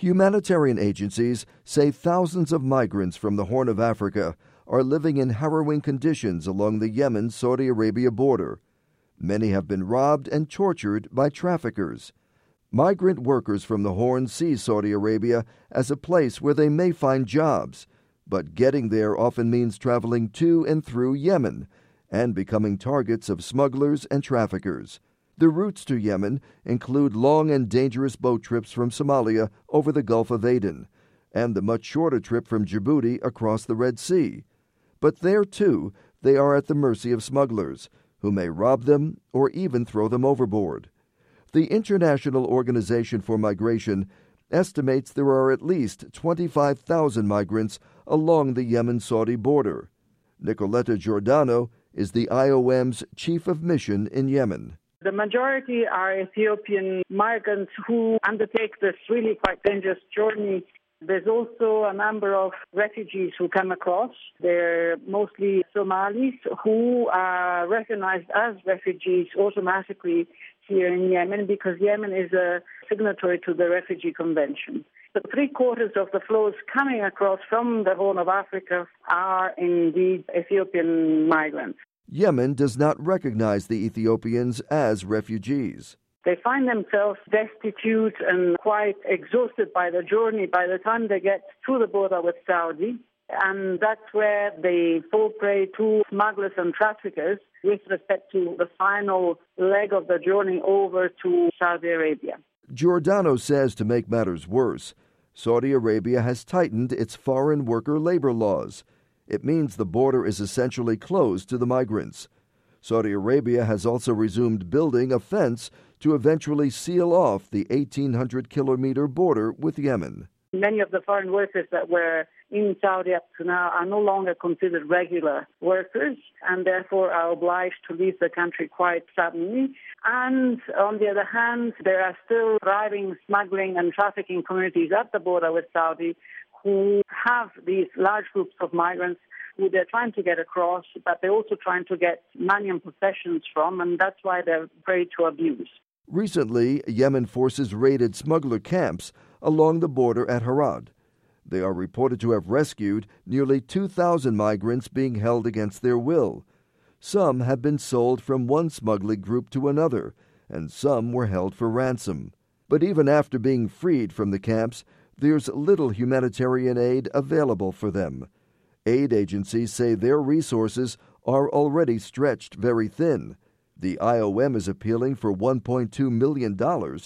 Humanitarian agencies say thousands of migrants from the Horn of Africa are living in harrowing conditions along the Yemen-Saudi Arabia border. Many have been robbed and tortured by traffickers. Migrant workers from the Horn see Saudi Arabia as a place where they may find jobs, but getting there often means traveling to and through Yemen and becoming targets of smugglers and traffickers. The routes to Yemen include long and dangerous boat trips from Somalia over the Gulf of Aden and the much shorter trip from Djibouti across the Red Sea. But there, too, they are at the mercy of smugglers, who may rob them or even throw them overboard. The International Organization for Migration estimates there are at least 25,000 migrants along the Yemen-Saudi border. Nicoletta Giordano is the IOM's chief of mission in Yemen. The majority are Ethiopian migrants who undertake this really quite dangerous journey. There's also a number of refugees who come across. They're mostly Somalis who are recognized as refugees automatically here in Yemen because Yemen is a signatory to the Refugee Convention. But 3/4 of the flows coming across from the Horn of Africa are indeed Ethiopian migrants. Yemen does not recognize the Ethiopians as refugees. They find themselves destitute and quite exhausted by the journey by the time they get to the border with Saudi. And that's where they fall prey to smugglers and traffickers with respect to the final leg of the journey over to Saudi Arabia. Giordano says to make matters worse, Saudi Arabia has tightened its foreign worker labor laws. It means the border is essentially closed to the migrants. Saudi Arabia has also resumed building a fence to eventually seal off the 1,800-kilometer border with Yemen. Many of the foreign workers that were in Saudi up to now are no longer considered regular workers and therefore are obliged to leave the country quite suddenly. And on the other hand, there are still thriving smuggling and trafficking communities at the border with Saudi who have these large groups of migrants who they're trying to get across, but they're also trying to get money and possessions from, and that's why they're prey to abuse. Recently, Yemen forces raided smuggler camps along the border at Harad. They are reported to have rescued nearly 2,000 migrants being held against their will. Some have been sold from one smuggling group to another, and some were held for ransom. But even after being freed from the camps, there's little humanitarian aid available for them. Aid agencies say their resources are already stretched very thin. The IOM is appealing for $1.2 million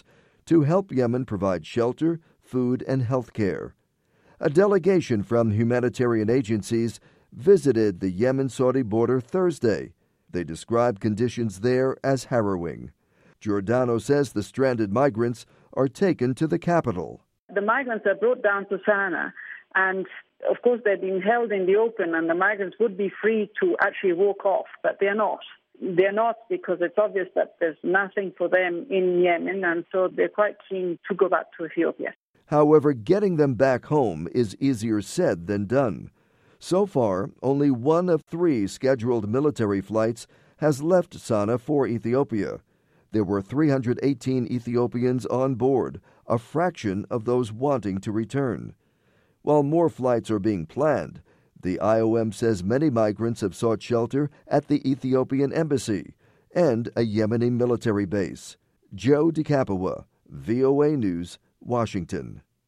to help Yemen provide shelter, food, and health care. A delegation from humanitarian agencies visited the Yemen-Saudi border Thursday. They described conditions there as harrowing. Giordano says the stranded migrants are taken to the capital. The migrants are brought down to Sana'a, and of course they're being held in the open, and the migrants would be free to actually walk off, but they're not. They're not because it's obvious that there's nothing for them in Yemen, and so they're quite keen to go back to Ethiopia. However, getting them back home is easier said than done. So far, only 1 of 3 scheduled military flights has left Sana'a for Ethiopia. There were 318 Ethiopians on board, a fraction of those wanting to return. While more flights are being planned, the IOM says many migrants have sought shelter at the Ethiopian embassy and a Yemeni military base. Joe DeCapua, VOA News, Washington.